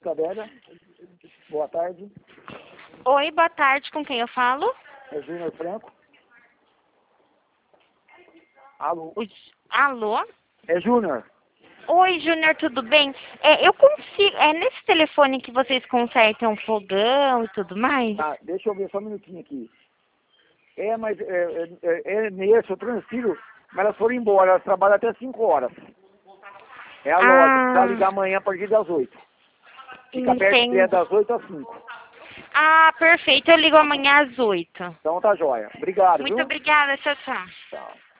Cadela, boa tarde. Oi, boa tarde, com quem eu falo? É Júnior Franco. Alô? Alô? É Júnior. Oi, Júnior, tudo bem? Eu consigo. É nesse telefone que vocês consertam fogão e tudo mais? Tá, deixa eu ver só um minutinho aqui. Mas nesse, eu transfiro, mas elas foram embora, elas trabalham até 5 horas. É a loja, vai ligar amanhã a partir das 8. Fica aberto das 8 às 5. Ah, perfeito, eu ligo amanhã às 8. Então tá jóia. Obrigado, Muito viu? obrigada, tchau, tchau. Tchau.